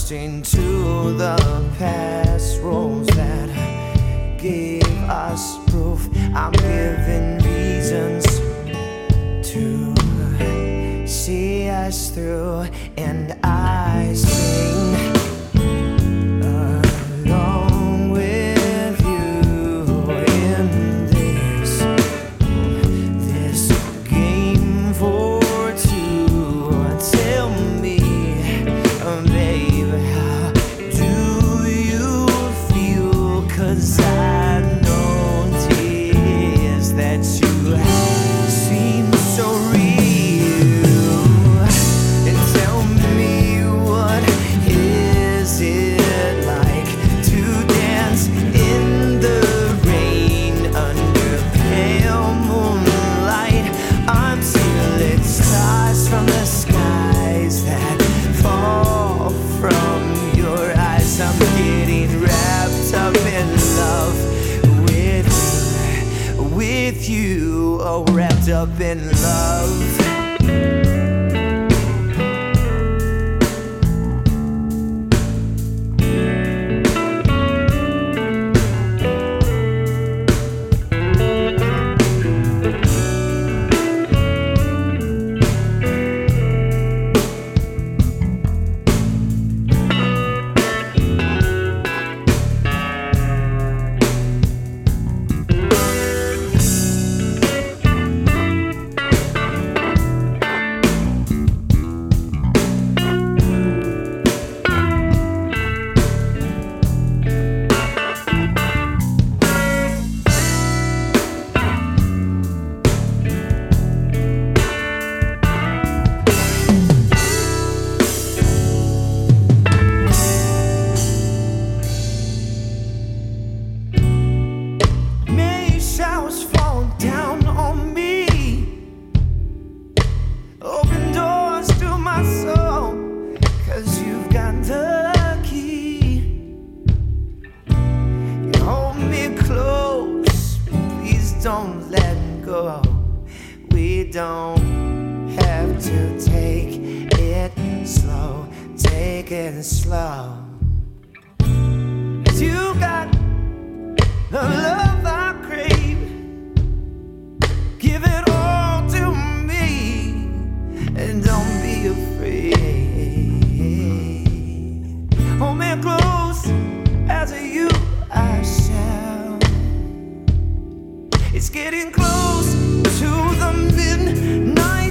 into the past, roles that gave us proof. I'm given reasons to see us through, and I sing along with you in this game for two. Tell me, babe, how do you feel? 'Cause I know tears that you seem so real. And tell me, what is it like to dance in the rain under pale moonlight until it starts from the skies that fall from your eyes? I'm getting wrapped up in love with you, oh, wrapped up in love. Showers fall down on me, open doors to my soul, 'cause you've got the key. You hold me close, please don't let go. We don't have to take it slow, take it slow. 'Cause you got the love I crave. Give it all to me, and don't be afraid. Hold me close, as you I shall. It's getting close to the midnight